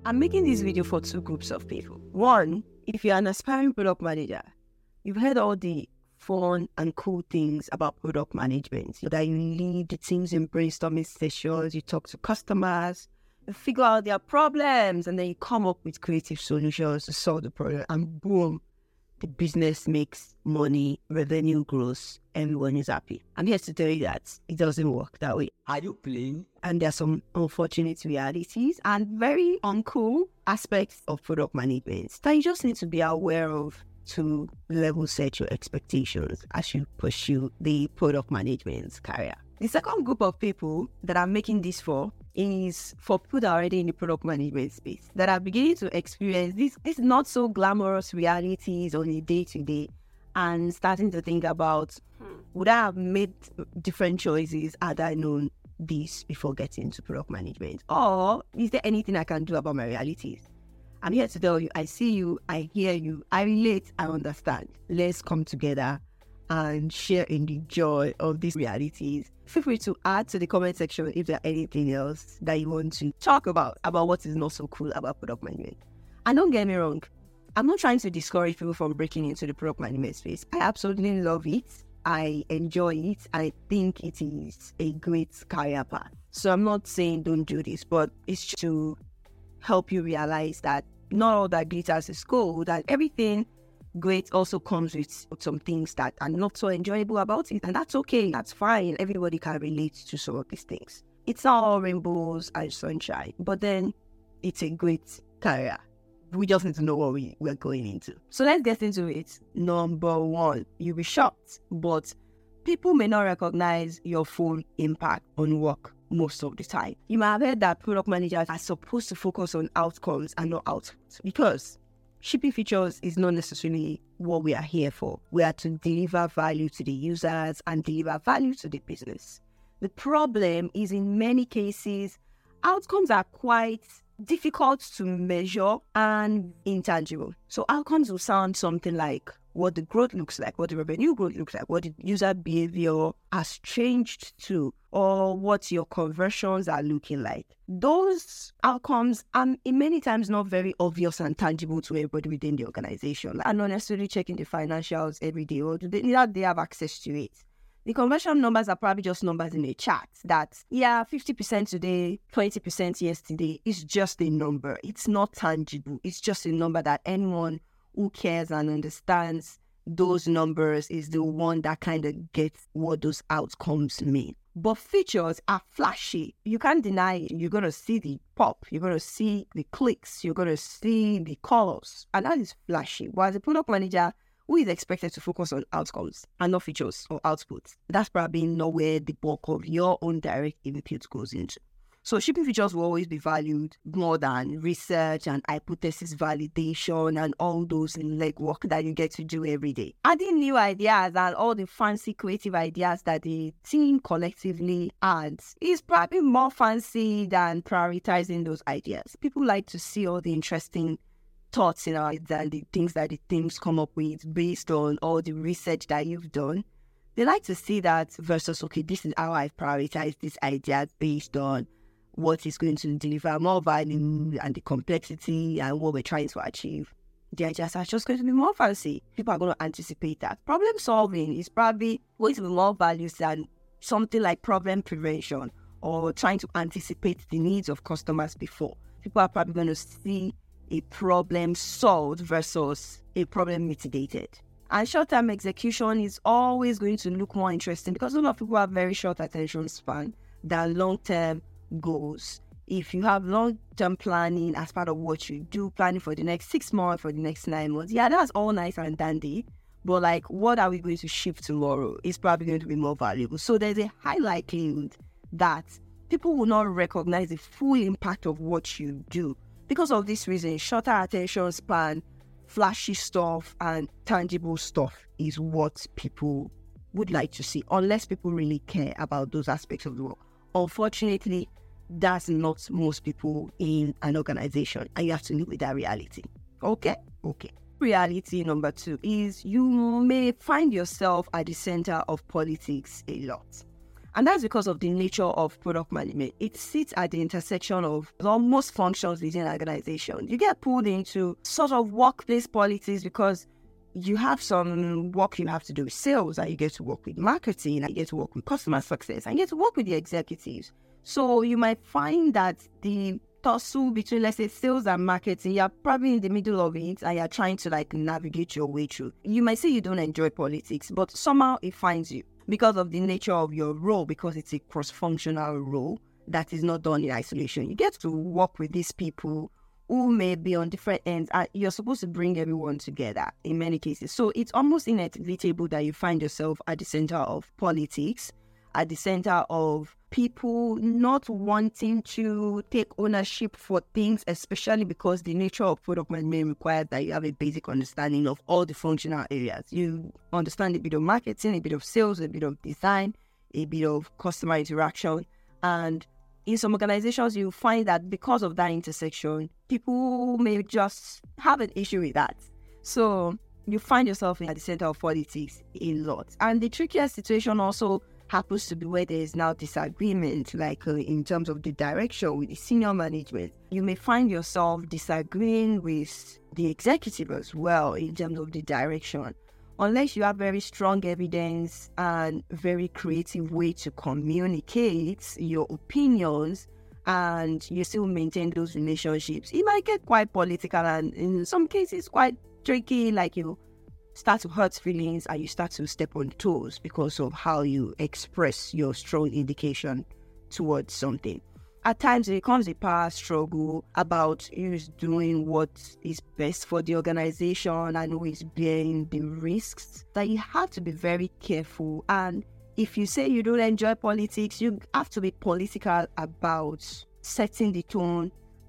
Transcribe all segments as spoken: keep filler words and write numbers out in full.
I'm making this video for two groups of people. One, if you're an aspiring product manager, you've heard all the fun and cool things about product management. That you lead the teams in brainstorming sessions, you talk to customers, you figure out their problems, and then you come up with creative solutions to solve the problem, and boom, the business makes money, revenue grows, everyone is happy. I'm here to tell you that it doesn't work that way. Are you playing? And there are some unfortunate realities and very uncool aspects of product management that you just need to be aware of to level set your expectations as you pursue the product management career. The second group of people that I'm making this for is for people that are already in the product management space, that are beginning to experience these, these not so glamorous realities on a day-to-day and starting to think about, hmm, would I have made different choices had I known this before getting into product management? Or is there anything I can do about my realities? I'm here to tell you, I see you, I hear you, I relate, I understand. Let's come together and share in the joy of these realities. Feel free to add to the comment section if there's anything else that you want to talk about, about what is not so cool about product management. And don't get me wrong, I'm not trying to discourage people from breaking into the product management space. I absolutely love it. I enjoy it. I think it is a great career path. So I'm not saying don't do this, but it's to help you realize that not all that glitters is gold, that everything great also comes with some things that are not so enjoyable about it. And that's okay. That's fine. Everybody can relate to some of these things. It's not all rainbows and sunshine, but then it's a great career. We just need to know what we, we're going into. So let's get into it. Number one, you'll be shocked, but people may not recognize your full impact on work most of the time. You might have heard that product managers are supposed to focus on outcomes and not outputs, because shipping features is not necessarily what we are here for. We are to deliver value to the users and deliver value to the business. The problem is, in many cases, outcomes are quite difficult to measure and intangible. So outcomes will sound something like what the growth looks like, what the revenue growth looks like, what the user behavior has changed to, or what your conversions are looking like. Those outcomes are in many times not very obvious and tangible to everybody within the organization. Like, I'm not necessarily checking the financials every day, or do they, either they have access to it. The conversion numbers are probably just numbers in a chart that, yeah, fifty percent today, twenty percent yesterday is just a number. It's not tangible. It's just a number that anyone who cares and understands those numbers is the one that kind of gets what those outcomes mean. But features are flashy. You can't deny it. You're going to see the pop. You're going to see the clicks. You're going to see the colors. And that is flashy. But as a product manager who is expected to focus on outcomes and not features or outputs, that's probably not where the bulk of your own direct input goes into. So shipping features will always be valued more than research and hypothesis validation and all those legwork that you get to do every day. Adding new ideas and all the fancy creative ideas that the team collectively adds is probably more fancy than prioritizing those ideas. People like to see all the interesting thoughts, you know, and the things that the teams come up with based on all the research that you've done. They like to see that versus, okay, this is how I've prioritized these ideas based on what is going to deliver more value and the complexity and what we're trying to achieve. The ideas are just going to be more fancy. People are going to anticipate that. Problem solving is probably going to be more values than something like problem prevention or trying to anticipate the needs of customers before. People are probably going to see a problem solved versus a problem mitigated. And short-term execution is always going to look more interesting because a lot of people have very short attention span than long-term goals. If you have long-term planning as part of what you do, planning for the next six months, for the next nine months, yeah, that's all nice and dandy. But like, what are we going to ship tomorrow is probably going to be more valuable. So there's a high likelihood that people will not recognize the full impact of what you do. Because of this reason, shorter attention span, flashy stuff, and tangible stuff is what people would like to see, unless people really care about those aspects of the work. Unfortunately, that's not most people in an organization, and you have to live with that reality. Okay? Okay. Reality number two is you may find yourself at the center of politics a lot. And that's because of the nature of product management. It sits at the intersection of almost functions within an organization. You get pulled into sort of workplace politics because you have some work you have to do with sales, and you get to work with marketing, and you get to work with customer success, and you get to work with the executives. So you might find that the tussle between, let's say, sales and marketing, you're probably in the middle of it and you're trying to like navigate your way through. You might say you don't enjoy politics, but somehow it finds you because of the nature of your role, because it's a cross-functional role that is not done in isolation. You get to work with these people who may be on different ends, and you're supposed to bring everyone together in many cases. So it's almost inevitable that you find yourself at the center of politics, at the center of people not wanting to take ownership for things, especially because the nature of product management requires that you have a basic understanding of all the functional areas. You understand a bit of marketing, a bit of sales, a bit of design, a bit of customer interaction. And in some organizations, you find that because of that intersection, people may just have an issue with that. So you find yourself at the center of politics a lot. And the trickiest situation also happens to be where there is now disagreement, like uh, in terms of the direction with the senior management. You may find yourself disagreeing with the executive as well in terms of the direction. Unless you have very strong evidence and very creative way to communicate your opinions and you still maintain those relationships, it might get quite political and in some cases quite tricky, like you start to hurt feelings and you start to step on toes because of how you express your strong indication towards something. At times, it becomes a power struggle about who's doing what is best for the organization and who is bearing the risks. That you have to be very careful. And if you say you don't enjoy politics, you have to be political about setting the tone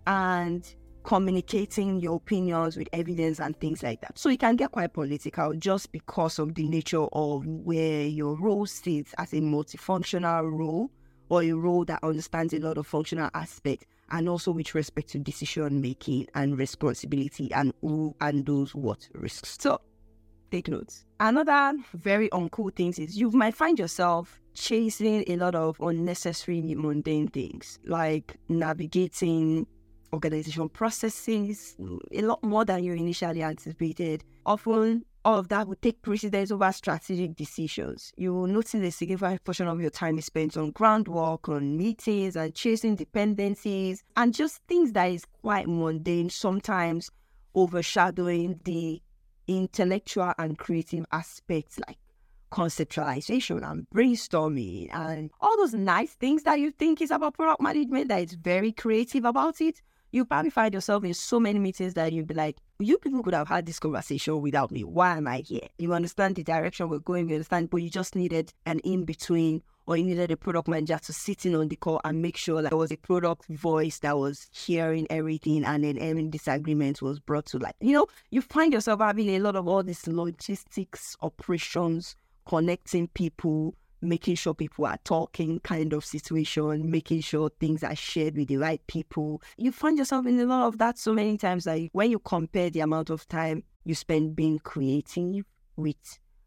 and communicating your opinions with evidence and things like that. So it can get quite political just because of the nature of where your role sits as a multifunctional role, or a role that understands a lot of functional aspects, and also with respect to decision making and responsibility and who handles what risks. So take notes. Another very uncool thing is you might find yourself chasing a lot of unnecessary mundane things, like navigating organization processes a lot more than you initially anticipated. Often, all of that would take precedence over strategic decisions. You will notice a significant portion of your time is spent on groundwork, on meetings, and chasing dependencies, and just things that is quite mundane, sometimes overshadowing the intellectual and creative aspects like conceptualization and brainstorming and all those nice things that you think is about product management that is very creative about it. You probably find yourself in so many meetings that you'd be like, you people could have had this conversation without me. Why am I here? You understand the direction we're going, you understand, but you just needed an in-between, or you needed a product manager to sit in on the call and make sure that there was a product voice that was hearing everything, and then any disagreement was brought to light. You know, you find yourself having a lot of all these logistics, operations, connecting people, making sure people are talking kind of situation, making sure things are shared with the right people. You find yourself in a lot of that so many times that when you compare the amount of time you spend being creative with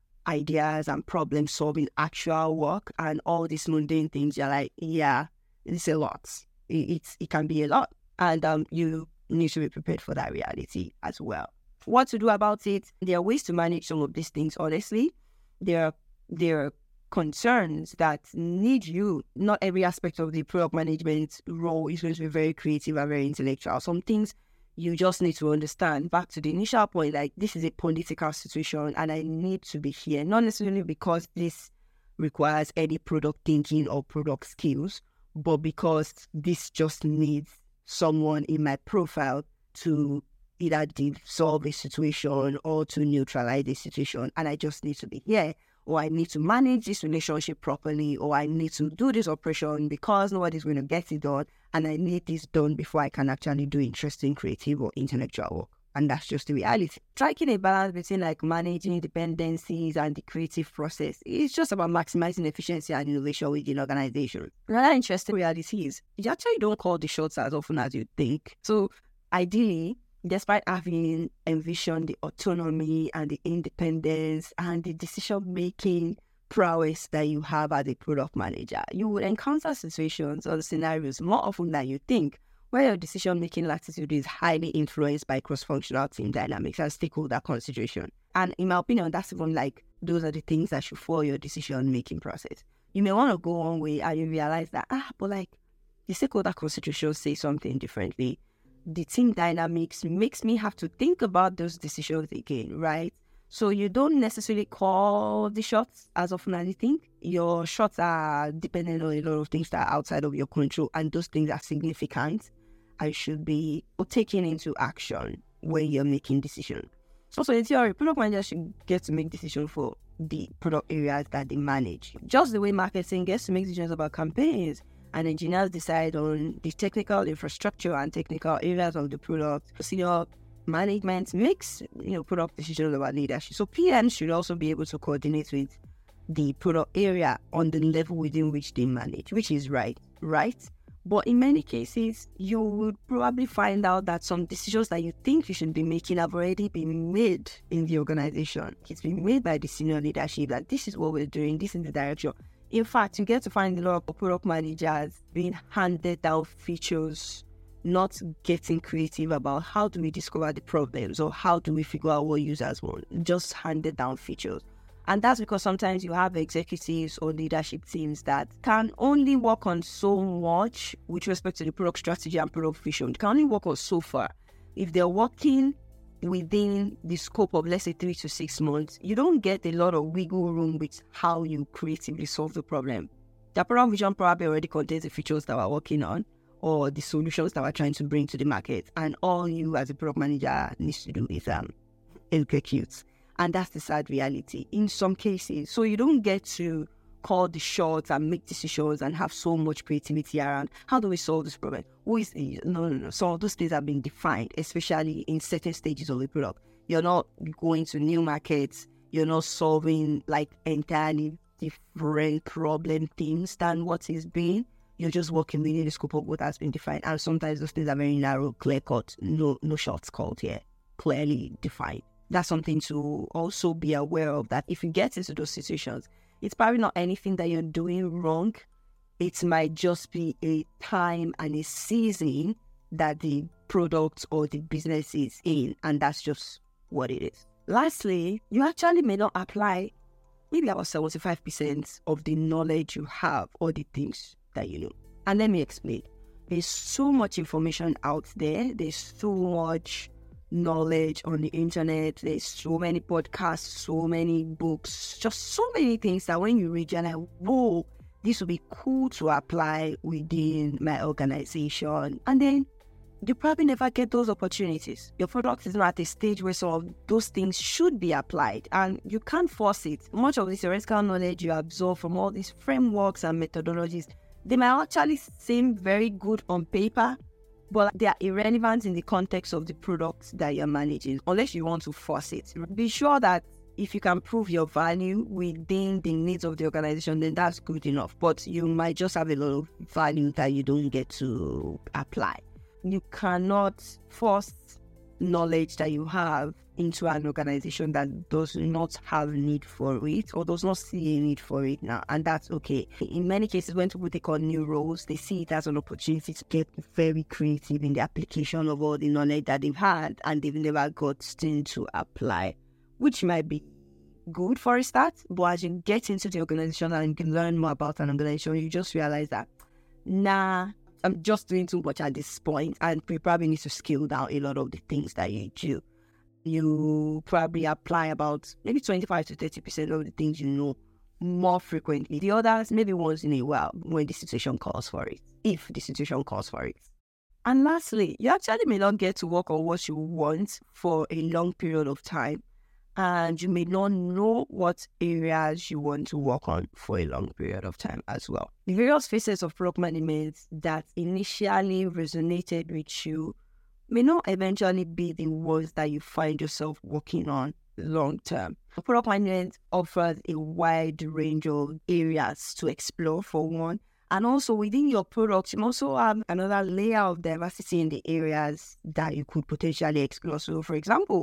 ideas and problem solving, actual work, and all these mundane things, you're like, yeah, it's a lot. It, it's, it can be a lot. And um, you need to be prepared for that reality as well. What to do about it? There are ways to manage some of these things, honestly. There are, there are concerns that need you. Not every aspect of the product management role is going to be very creative and very intellectual. Some things you just need to understand. Back to the initial point, like this is a political situation and I need to be here. Not necessarily because this requires any product thinking or product skills, but because this just needs someone in my profile to either solve a situation or to neutralize the situation. And I just need to be here. Or I need to manage this relationship properly, or I need to do this operation because nobody's going to get it done, and I need this done before I can actually do interesting, creative, or intellectual work. And that's just the reality. Striking a balance between like managing dependencies and the creative process is just about maximizing efficiency and innovation within an organization. Another interesting reality is you actually don't call the shots as often as you think. So ideally, despite having envisioned the autonomy and the independence and the decision-making prowess that you have as a product manager, you would encounter situations or scenarios more often than you think, where your decision-making latitude is highly influenced by cross-functional team dynamics and stakeholder consideration. And in my opinion, that's even like, those are the things that should follow your decision-making process. You may want to go one way and you realize that, ah, but like, the stakeholder consideration say something differently. The team dynamics makes me have to think about those decisions again, right? So you don't necessarily call the shots as often as you think. Your shots are dependent on a lot of things that are outside of your control, and those things are significant and should be taken into action when you're making decisions. Also, in theory, product managers should get to make decisions for the product areas that they manage. Just the way marketing gets to make decisions about campaigns, and engineers decide on the technical infrastructure and technical areas of the product. Senior management makes, you know, product decisions about leadership. So P Ms should also be able to coordinate with the product area on the level within which they manage, which is right, right? But in many cases, you would probably find out that some decisions that you think you should be making have already been made in the organization. It's been made by the senior leadership that this is what we're doing, this is the direction. In fact, you get to find a lot of product managers being handed down features, not getting creative about how do we discover the problems or how do we figure out what users want, just handed down features. And that's because sometimes you have executives or leadership teams that can only work on so much with respect to the product strategy and product vision. They can only work on so far. If they're working within the scope of, let's say, three to six months, you don't get a lot of wiggle room with how you creatively solve the problem. The product vision probably already contains the features that we're working on or the solutions that we're trying to bring to the market. And all you as a product manager needs to do is um, execute. And that's the sad reality in some cases. So you don't get to call the shots and make decisions and have so much creativity around how do we solve this problem? Who is the, no, no, no. So those things have been defined, especially in certain stages of the product. You're not going to new markets. You're not solving like entirely different problem themes than what is being. You're just working within the scope of what has been defined. And sometimes those things are very narrow, clear cut, no, no shots called here, clearly defined. That's something to also be aware of, that if you get into those situations, it's probably not anything that you're doing wrong. It might just be a time and a season that the product or the business is in, and that's just what it is. Lastly, you actually may not apply maybe about seventy-five percent of the knowledge you have or the things that you know. And let me explain. There's so much information out there. There's so much knowledge on the internet. There's so many podcasts, so many books, just so many things that when you read, you're like, whoa, this would be cool to apply within my organization. And then you probably never get those opportunities. Your product is not at a stage where some of those things should be applied, and you can't force it. Much of this theoretical knowledge you absorb from all these frameworks and methodologies, they might actually seem very good on paper, but they are irrelevant in the context of the product that you're managing, unless you want to force it. Be sure that if you can prove your value within the needs of the organization, then that's good enough. But you might just have a lot of value that you don't get to apply. You cannot force knowledge that you have into an organization that does not have need for it or does not see a need for it now, and that's okay. In many cases, when people take on new roles, they see it as an opportunity to get very creative in the application of all the knowledge that they've had and they've never gotten to apply, which might be good for a start, but as you get into the organization and you can learn more about an organization, you just realize that, nah, I'm just doing too much at this point, and we probably need to scale down a lot of the things that you do. You probably apply about maybe twenty-five to thirty percent of the things you know more frequently. The others, maybe once in a while when the situation calls for it, if the situation calls for it. And lastly, you actually may not get to work on what you want for a long period of time, and you may not know what areas you want to work on for a long period of time as well. The various phases of product management that initially resonated with you may not eventually be the ones that you find yourself working on long term. Product management offers a wide range of areas to explore, for one. And also within your product, you also have another layer of diversity in the areas that you could potentially explore. So for example,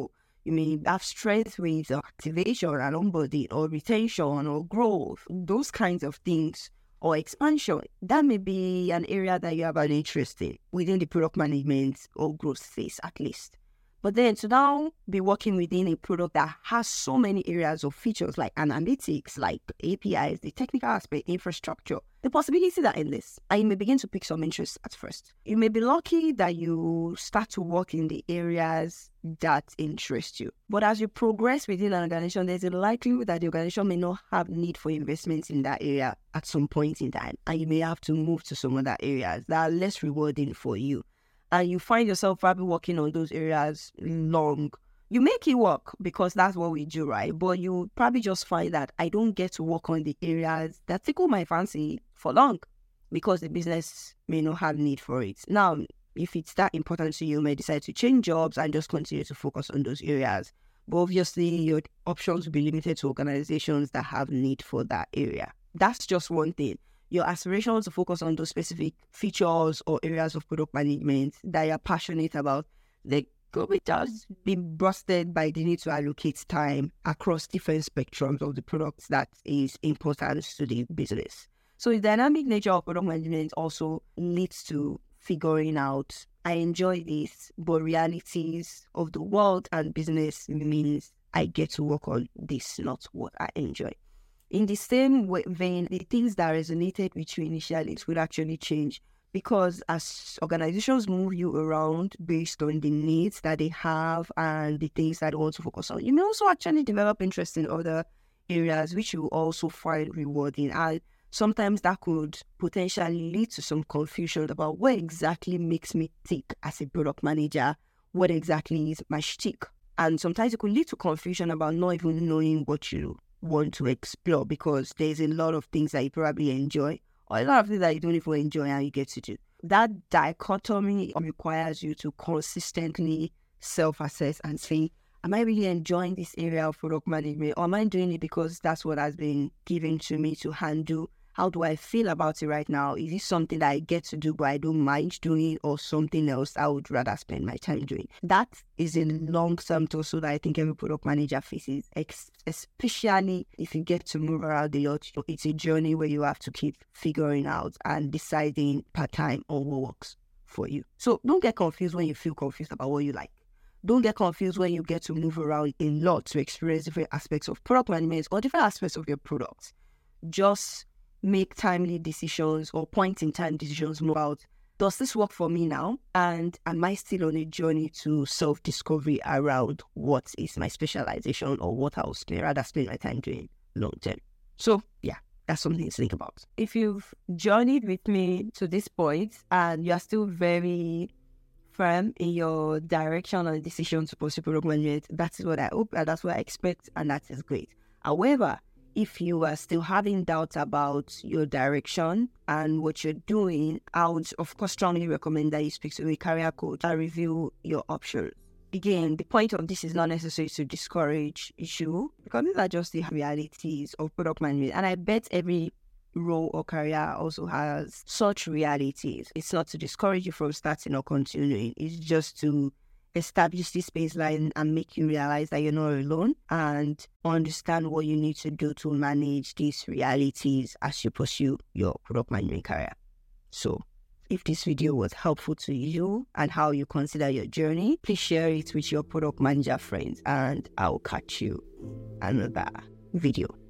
You may have strength with activation and onboarding or retention or growth, those kinds of things, or expansion. That may be an area that you have an interest in within the product management or growth phase at least. But then to now be working within a product that has so many areas of features like analytics, like A P Is, the technical aspect, infrastructure, the possibilities are endless. And you may begin to pick some interest at first. You may be lucky that you start to work in the areas that interest you. But as you progress within an organization, there's a likelihood that the organization may not have need for investments in that area at some point in time. And you may have to move to some other areas that are less rewarding for you. And you find yourself probably working on those areas long. You make it work because that's what we do, right? But you probably just find that I don't get to work on the areas that tickle my fancy for long because the business may not have need for it. Now, if it's that important to you, you may decide to change jobs and just continue to focus on those areas. But obviously, your options will be limited to organizations that have need for that area. That's just one thing. Your aspirations to focus on those specific features or areas of product management that you're passionate about, they could just be busted by the need to allocate time across different spectrums of the products that is important to the business. So the dynamic nature of product management also leads to figuring out, I enjoy this, but realities of the world and business means I get to work on this, not what I enjoy. In the same way, vein, the things that resonated with you initially will actually change because as organizations move you around based on the needs that they have and the things that they want to focus on, you may also actually develop interest in other areas which you also find rewarding. And sometimes that could potentially lead to some confusion about what exactly makes me tick as a product manager, what exactly is my shtick. And sometimes it could lead to confusion about not even knowing what you want to explore because there's a lot of things that you probably enjoy or a lot of things that you don't even enjoy and you get to do. That dichotomy requires you to consistently self-assess and say, am I really enjoying this area of product management or am I doing it because that's what has been given to me to handle? How do I feel about it right now? Is it something that I get to do but I don't mind doing or something else I would rather spend my time doing? That is a long-term tussle that I think every product manager faces, especially if you get to move around a lot. It's a journey where you have to keep figuring out and deciding part-time on what works for you. So don't get confused when you feel confused about what you like. Don't get confused when you get to move around a lot to experience different aspects of product management or different aspects of your products. Just make timely decisions or point-in-time decisions about, does this work for me now? And am I still on a journey to self-discovery around what is my specialization or what I'll rather spend my time doing long-term? So, yeah, that's something to think about. If you've journeyed with me to this point and you're still very firm in your direction and decision to pursue product management, that is what I hope and that's what I expect, and that is great. However, if you are still having doubts about your direction and what you're doing, I would, of course, strongly recommend that you speak to a career coach and review your options. Again, the point of this is not necessarily to discourage you because these are just the realities of product management. And I bet every role or career also has such realities. It's not to discourage you from starting or continuing. It's just to establish this baseline and make you realize that you're not alone and understand what you need to do to manage these realities as you pursue your product management career. So if this video was helpful to you and how you consider your journey, please share it with your product manager friends and I'll catch you another video.